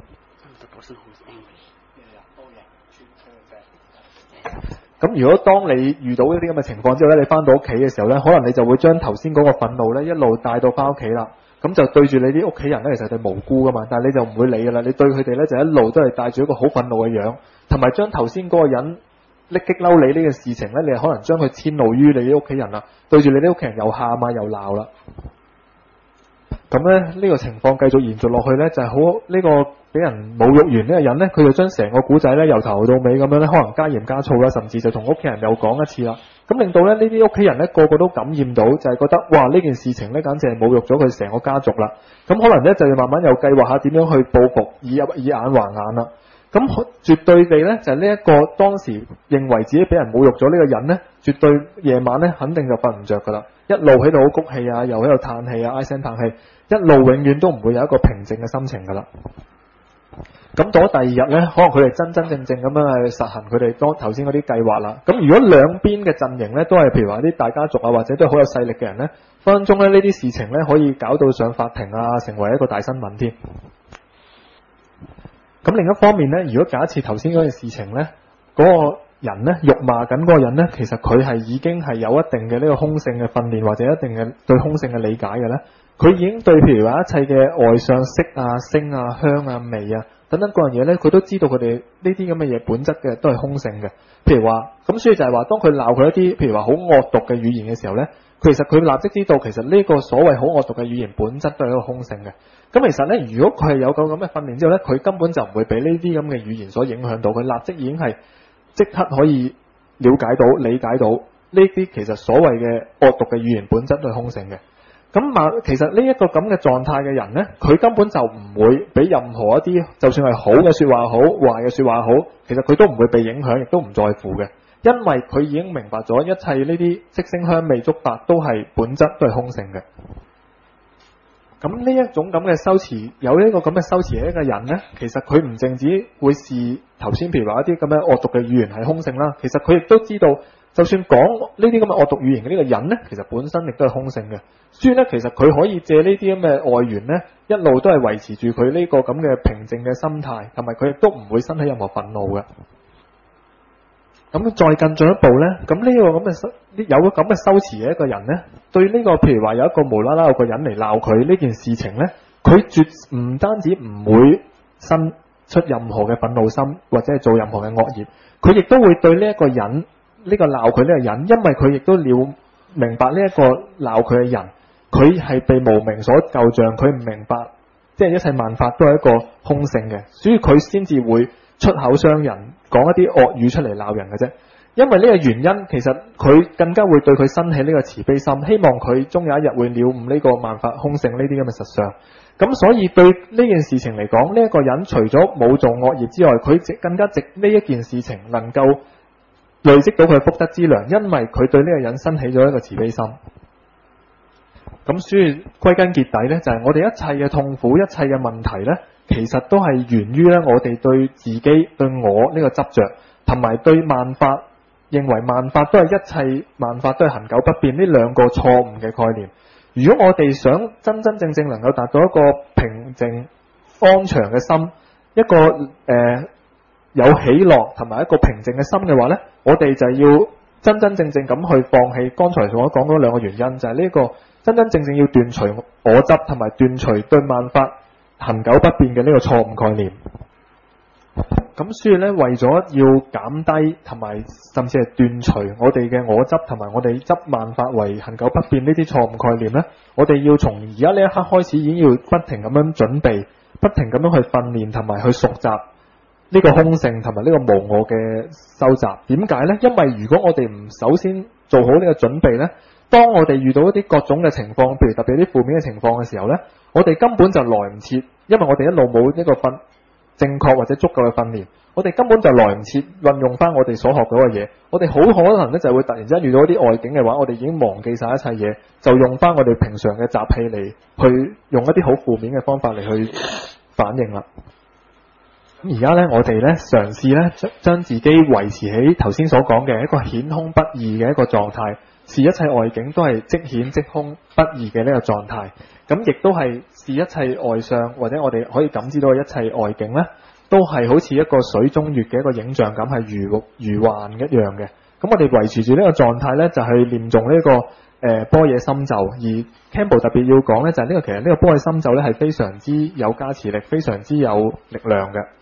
咁如果當你遇到呢啲咁嘅情況之後呢，你翻到屋企嘅時候呢，可能你就會將頭先嗰個憤怒呢一路帶到翻屋企啦。咁就對住你啲屋企人呢，其實係無辜噶嘛，但係你就唔會理噶啦。你對佢哋呢，就一路都係帶住一個好憤怒嘅樣，同埋將頭先嗰個人拎激嬲你呢個事情呢，你可能將佢遷怒於你啲屋企人啦。對住你啲屋企人又喊啊又鬧啦。咁咧呢、呢個情況繼續延續落去呢，就係好呢個俾人侮辱完呢個人呢，佢就將成個古仔呢，由頭到尾咁樣呢，可能加鹽加醋啦，甚至就同屋企人又講一次啦。咁令到咧呢啲屋企人呢，個個都感染到，就係、是、覺得哇呢件事情呢，簡直係侮辱咗佢成個家族啦。咁可能呢，就要慢慢又計劃下點樣去報復，以以眼還眼啦。咁絕對地呢，就係呢一個當時認為自己俾人侮辱咗呢個人呢，絕對夜晚呢，肯定就瞓唔着噶啦，一路喺度好谷氣啊，又喺度嘆氣啊，唉聲嘆氣，一路永遠都唔會有一個平靜嘅心情噶啦。咁到咗第二日呢，可能佢哋真真正正咁樣去實行佢哋當頭先嗰啲計劃啦。咁如果兩邊嘅陣營呢，都係譬如話啲大家族啊，或者都係好有勢力嘅人呢，分分鐘咧呢啲事情呢，可以搞到上法庭啊，成為一個大新聞添。咁另一方面呢，如果假設頭先嗰件事情呢，嗰、嗰個人咧，辱罵緊嗰個人咧，其實佢係已經係有一定嘅呢個空性嘅訓練，或者一定嘅對空性嘅理解嘅咧。佢已經對譬如話一切嘅外相色啊、聲啊、香啊、味啊等等嗰樣嘢咧，佢都知道佢哋呢啲咁嘅嘢本質嘅都係空性嘅。譬如話，咁所以就係話，當佢鬧佢一啲譬如話好惡毒嘅語言嘅時候咧，其實佢立即知道其實呢個所謂好惡毒嘅語言本質都係一個空性嘅。咁其實咧，如果佢係有個咁嘅訓練之後咧，佢根本就唔會俾呢啲咁嘅語言所影響到，佢立即已經係即刻可以了解到、理解到呢啲其實所謂嘅惡毒嘅語言本質都係空性嘅。咁啊，其實呢一個咁嘅狀態嘅人咧，佢根本就唔會俾任何一啲，就算係好嘅說話好、壞嘅說話好，其實佢都唔會被影響，亦都唔在乎嘅，因為佢已經明白咗一切呢啲色聲香味觸法都係本質都係空性嘅。咁呢一種咁嘅修持，有呢個咁嘅修持嘅一個人咧，其實佢唔淨止會視頭先譬如話一啲咁嘅惡毒嘅語言係空性啦，其實佢亦都知道，就算講呢啲咁嘅惡毒語言嘅呢個人咧，其實本身亦都係空性嘅。所以咧，其實佢可以借呢啲咁嘅外緣咧，一路都係維持住佢呢個咁嘅平靜嘅心態，同埋佢亦都唔會生起任何憤怒嘅。咁再更進一步咧，咁呢個咁嘅修有個咁嘅修持嘅一個人咧，對呢個譬如話有一個無啦啦有個人嚟鬧佢呢件事情咧，佢絕唔單止唔會生出任何嘅憤怒心，或者係做任何嘅惡業，佢亦都會對呢一個人呢個鬧佢呢個人，因為佢亦都了明白呢一個鬧佢嘅人，佢係被無明所構象，佢唔明白即係一切萬法都係一個空性嘅，所以佢先至會出口傷人，講一啲惡語出嚟鬧人嘅啫。因為呢個原因，其實佢更加會對佢生起呢個慈悲心，希望佢終有一日會了悟呢個萬法空性呢啲咁嘅實相。咁所以對呢件事情嚟講，呢一個人除咗冇做惡業之外，佢值更加值呢一件事情能夠累積到佢嘅福德之糧，因為佢對呢個人生起咗一個慈悲心。咁所以歸根結底呢，就係我哋一切嘅痛苦、一切嘅問題呢，其實都係源於咧我哋對自己、對我呢個執着，同埋對萬法認為萬法都係一切萬法都係恆久不變呢兩個錯誤嘅概念。如果我哋想真真正正能夠達到一個平靜安詳嘅心，一個誒、呃、有喜樂同埋一個平靜嘅心嘅話呢，我哋就要真真正正咁去放棄剛才所講嗰兩個原因，就係呢個真真正正要斷除我執，同埋斷除對萬法恆久不變嘅呢個錯誤概念。咁所以咧，為咗要減低同埋甚至係斷除我哋嘅我執，同埋我哋執萬法為恆久不變呢啲錯誤概念咧，我哋要從而家呢一刻開始，已經要不停咁樣準備，不停咁樣去訓練同埋去熟習呢個空性同埋呢個無我嘅修習。點解呢？因為如果我哋唔首先做好呢個準備呢，當我哋遇到一啲各種嘅情況，譬如特別啲負面嘅情況嘅時候呢，我哋根本就來唔切，因為我哋一路冇呢個訓正確或者足夠嘅訓練，我哋根本就來唔切運用翻我哋所學到嘅嘢。我哋好可能咧就會突然之間遇到一啲外境嘅話，我哋已經忘記晒一切嘢，就用翻我哋平常嘅習氣嚟去用一啲好負面嘅方法嚟去反應啦。咁而家咧，我哋咧嘗試咧將將自己維持喺頭先所講嘅一個顯空不異嘅一個狀態，視一切外境都係即顯即空不異嘅呢個狀態。咁亦都係視一切外相，或者我哋可以感知到嘅一切外境咧，都係好似一個水中月嘅一個影像咁，係如如幻一樣嘅。咁我哋維持住呢個狀態咧，就係念誦呢個誒、呃、般若心咒。而 Campbell 特別要講咧，就係、是、呢個其實呢個般若心咒咧係非常之有加持力，非常之有力量嘅。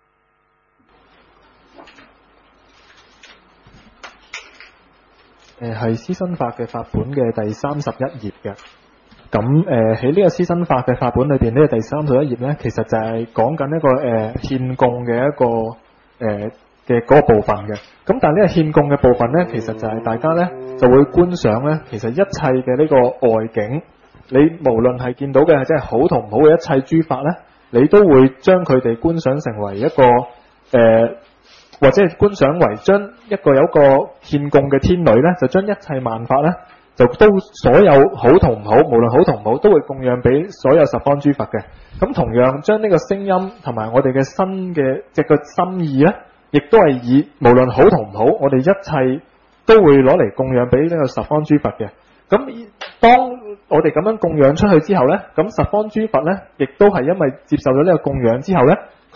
誒係施身法嘅法本嘅第三十一頁嘅。咁誒喺呢個施身法嘅法本裏邊，呢、這個第三十一頁咧，其實就係講緊一個誒獻供嘅一個誒嘅嗰個部分嘅。咁但係呢個獻供嘅部分咧，其實就係大家咧就會觀賞咧，其實一切嘅呢個外境，你無論係見到嘅係真係好同唔好嘅一切諸法咧，你都會將佢哋觀賞成為一個誒、呃，或者係觀賞為將一個有一個獻供嘅天女咧，就將一切萬法咧。就都所有好同唔好，無論好同唔好，都會供養俾所有十方諸佛嘅。咁同樣將呢個聲音同埋我哋嘅身嘅即個心意咧，亦都係以無論好同唔好，我哋一切都會攞嚟供養俾呢個十方諸佛嘅。咁當我哋咁樣供養出去之後咧，咁十方諸佛咧，亦都係因為接受咗呢個供養之後咧，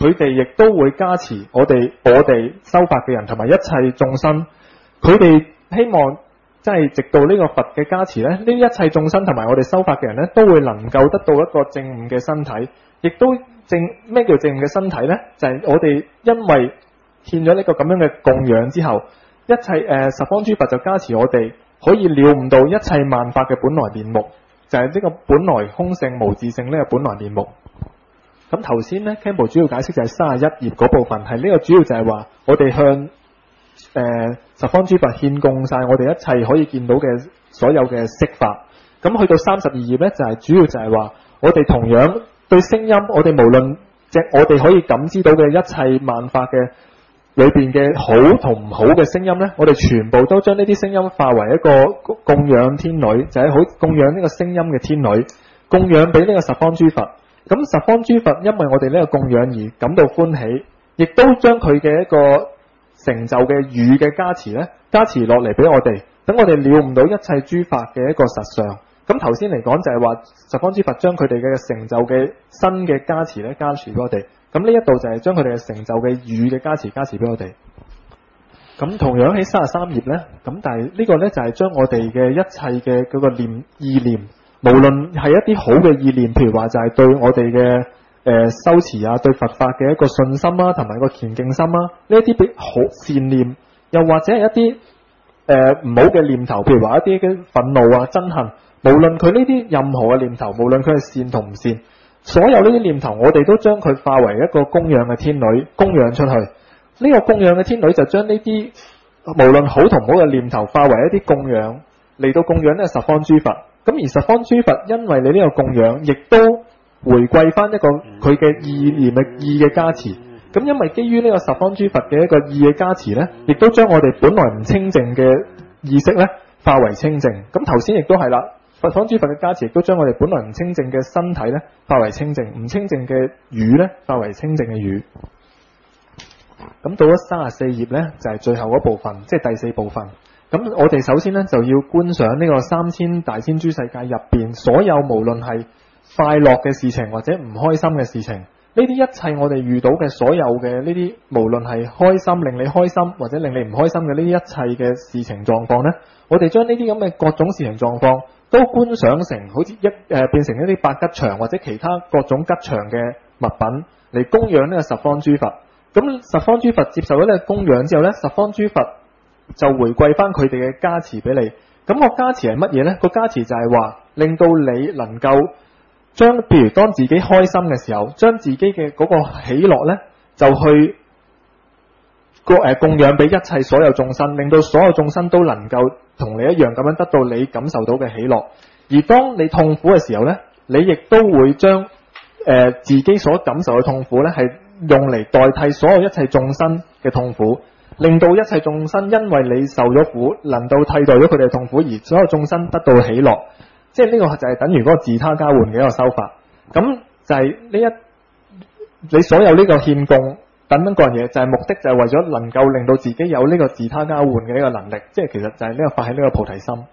佢哋亦都會加持我哋我哋修法嘅人同埋一切眾生。佢哋希望即係直到呢個佛嘅加持咧，呢一切眾生同埋我哋修法嘅人咧，都會能夠得到一個正悟嘅身體，亦都正咩叫正悟嘅身體咧？就係、是、我哋因為獻咗呢個咁樣嘅供養之後，一切誒、呃、十方諸佛就加持我哋可以了悟到一切萬法嘅本來面目，就係、是、呢個本來空性無自性呢個本來面目。咁頭先咧 Campbell 主要解釋就係三十一頁嗰部分，係呢個主要就係話我哋向誒、呃、十方諸佛獻供晒我哋一切可以見到嘅所有嘅色法。咁去到三十二頁咧，就係、是、主要就係話我哋同樣對聲音，我哋無論即係我哋可以感知到嘅一切萬法嘅裏邊嘅好同唔好嘅聲音咧，我哋全部都將呢啲聲音化為一個供養天女，就係、是、好供養呢個聲音嘅天女，供養俾呢個十方諸佛。咁十方諸佛因為我哋呢個供養而感到歡喜，亦都將佢嘅一個成就嘅語嘅加持咧，加持落嚟俾我哋，等我哋了悟到一切諸法嘅一個實相。咁頭先嚟講就係話十方諸佛將佢哋嘅成就嘅新嘅加持咧，加持俾我哋。咁呢一度就係將佢哋嘅成就嘅語嘅加持加持俾我哋。咁同樣喺三十三頁咧，咁但係呢個咧就係將我哋嘅一切嘅嗰個念意念，無論係一啲好嘅意念，譬如話就係對我哋嘅誒修持啊，對佛法嘅一個信心啊，同埋個虔敬心啊，呢一啲比好善念，又或者係一啲誒唔好嘅念頭，譬如話一啲嘅憤怒啊、憎恨，無論佢呢啲任何嘅念頭，無論佢係善同唔善，所有呢啲念頭，我哋都將佢化為一個供養嘅天女，供養出去。呢、這個供養嘅天女就將呢啲無論好同唔好嘅念頭化為一啲供養，嚟到供養呢十方諸佛。咁而十方諸佛因為你呢個供養，亦都回饋翻一個佢嘅意念嘅意嘅加持。咁因為基於呢個十方諸佛嘅一個意嘅加持呢，亦都將我哋本來唔清淨嘅意識呢化為清淨。咁頭先亦都係啦。十方諸佛嘅加持亦都將我哋本來唔清淨嘅身體咧化為清淨，唔清淨嘅語咧化為清淨嘅語。咁到咗三十四頁咧就係、是、最後嗰部分，即係第四部分。咁我哋首先咧就要觀賞呢個三千大千諸世界入邊所有無論係快樂嘅事情或者唔開心嘅事情，呢啲一切我哋遇到嘅所有嘅呢啲無論係開心令你開心或者令你唔開心嘅呢啲一切嘅事情狀況咧，我哋將呢啲咁嘅各種事情狀況都觀想成好似一誒、呃、變成一啲百吉祥或者其他各種吉祥嘅物品嚟供養呢個十方諸佛。咁十方諸佛接受咗呢個供養之後呢，十方諸佛就回饋翻佢哋嘅加持俾你。咁個加持係乜嘢呢？個加持就係話令到你能夠將譬如當自己開心嘅時候，將自己嘅嗰個喜樂呢，就去個誒供養俾一切所有眾生，令到所有眾生都能夠同你一樣咁樣得到你感受到嘅喜樂。而當你痛苦嘅時候呢，你亦都會將誒、呃、自己所感受嘅痛苦呢，係用嚟代替所有一切眾生嘅痛苦，令到一切眾生因為你受咗苦，能夠替代咗佢哋嘅痛苦，而所有眾生得到喜樂。即係呢個就係等於嗰個自他交換嘅一個修法。咁就係呢一你所有呢個獻供等等各樣嘢，就係目的就係為咗能夠令到自己有呢個自他交換嘅一個能力。即係其實就係呢個發起呢個菩提心。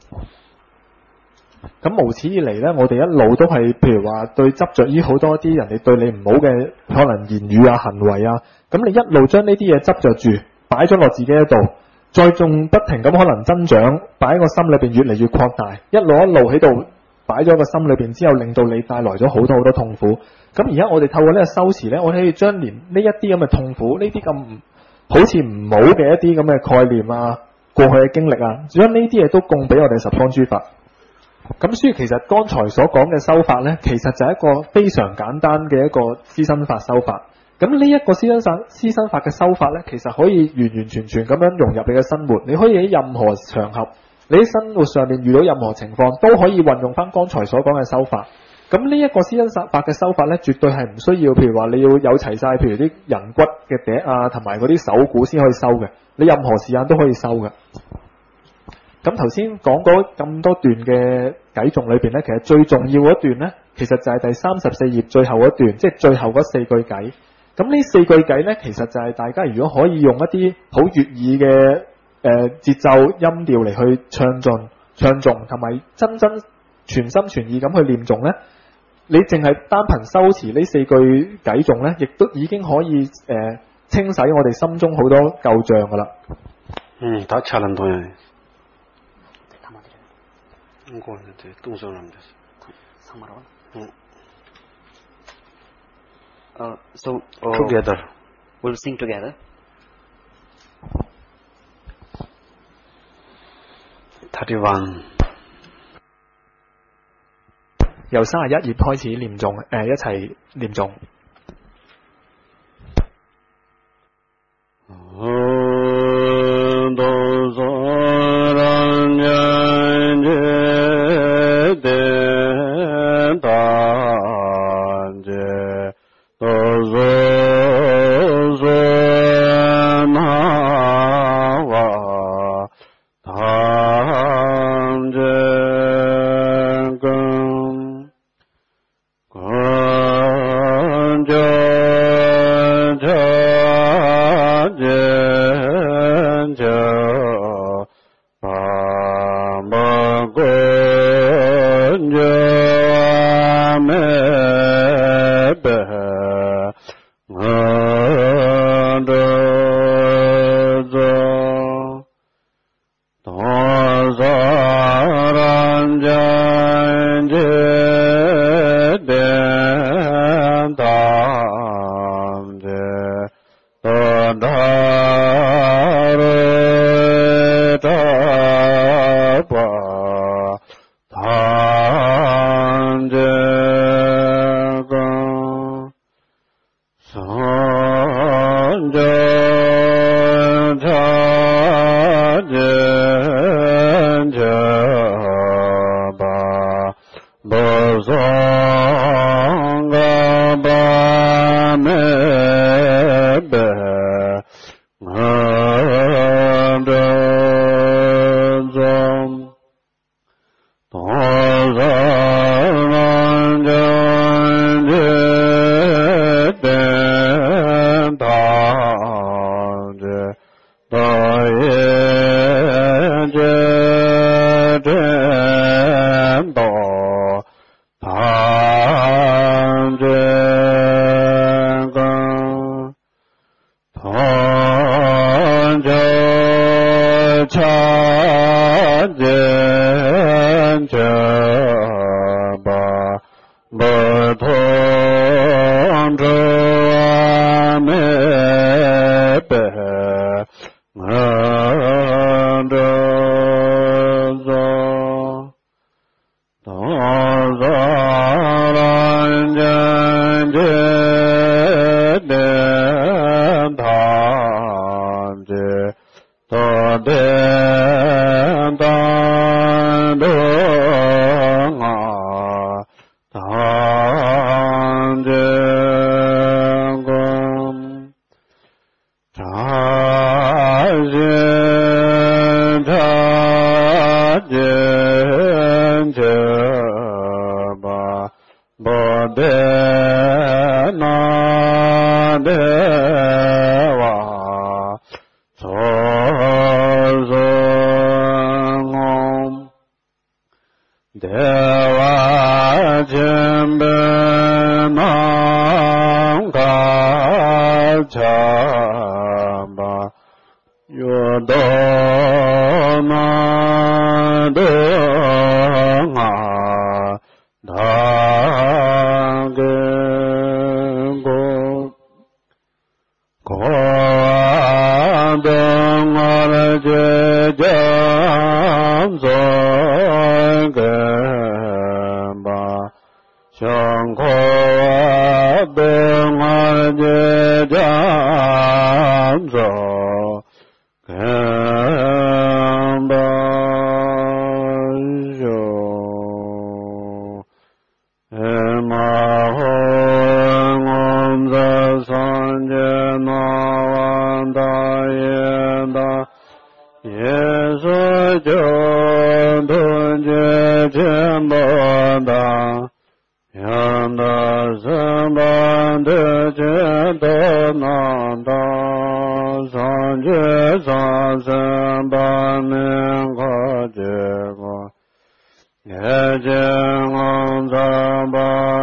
咁無始以嚟呢，我哋一路都係譬如話對執着於好多啲人哋對你唔好嘅可能言語啊、行為啊，咁你一路將呢啲嘢執着住，擺咗落自己喺度，再仲不停咁可能增長，擺喺個心裏邊越嚟越擴大，一路一路喺度擺咗個心裏邊之後，令到你帶來咗好多好多痛苦。咁而家我哋透過呢個修持呢，我哋可以將連呢一啲咁嘅痛苦，呢啲咁好似唔好嘅一啲咁嘅概念啊、過去嘅經歷啊，將呢啲嘢都供俾我哋十方諸佛。咁所以其實剛才所講嘅修法呢，其實就係一個非常簡單嘅一個施身法修法。咁呢一個施身法施身法嘅修法呢，其實可以完完全全咁樣融入你嘅生活。你可以喺任何場合，你喺生活上面遇到任何情況，都可以運用翻剛才所講嘅修法。咁呢一個施身法嘅修法呢，絕對係唔需要，譬如話你要有齊晒，譬如啲人骨嘅笛啊，同埋嗰啲手鼓先可以修嘅。你任何時間都可以修嘅。咁頭先講過咁多段嘅偈頌裏邊呢，其實最重要嗰段呢，其實就係第三十四頁最後嗰段，即係最後嗰四句偈。咁呢四句偈呢，其實就係大家如果可以用一啲好悅耳嘅誒節奏音調嚟去唱誦、唱誦，同埋真真全心全意咁去念誦呢， 你淨係單憑修持呢四句偈頌咧，亦都已經可以誒、呃、清洗我哋心中好多舊障噶啦。 嗯，다 잘한 동양. 이거한테 동서남 됐어. 상마로. 응. Uh, so uh, together. We'll sing together. thirty-one. 由三十一頁開始念誦，誒、呃、一齊念誦。 Ye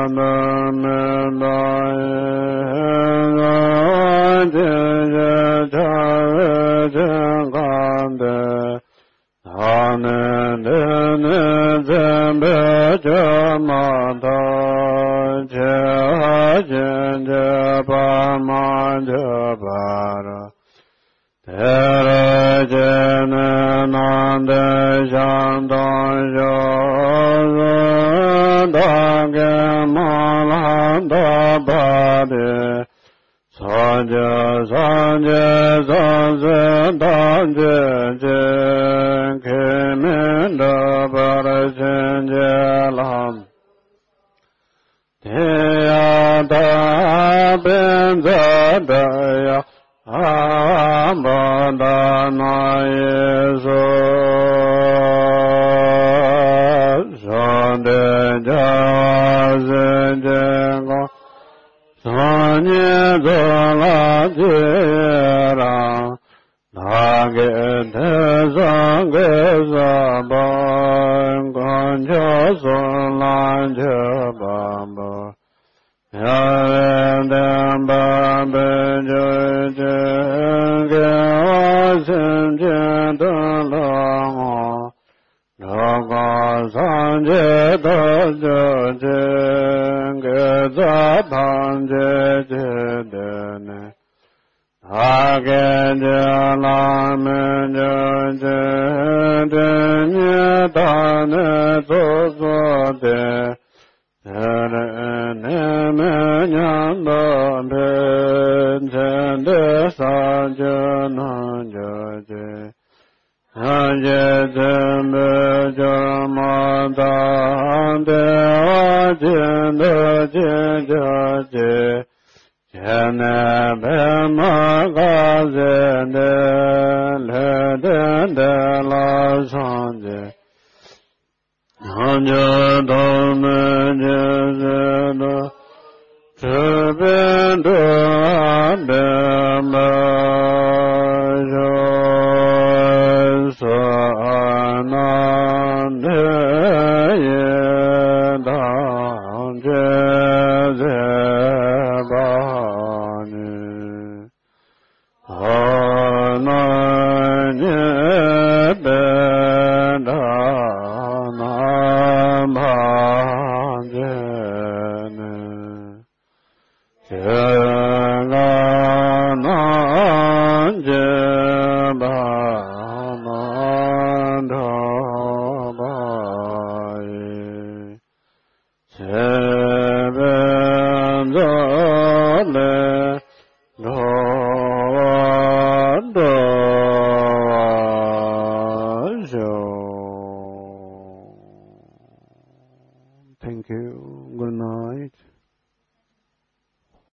Yeah.